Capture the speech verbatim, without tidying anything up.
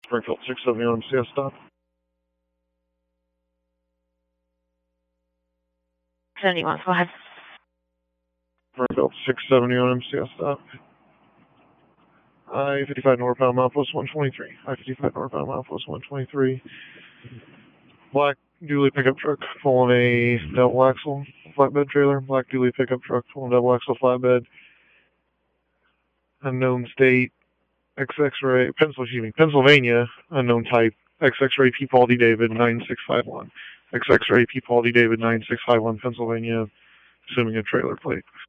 Springfield six seventy-one M C S stop. seventy-one, go ahead. Springfield six seventy-one M C S stop. I fifty-five northbound, milepost one twenty-three. I fifty-five northbound, milepost one twenty-three. Black dually pickup truck pulling a double axle flatbed trailer. Black dually pickup truck pulling double axle flatbed. Unknown state. X X-ray, Pennsylvania, Pennsylvania, unknown type. X X-ray P. Paul D. David nine six five one. X X-ray P. Paul D. David nine six five one, Pennsylvania, assuming a trailer plate.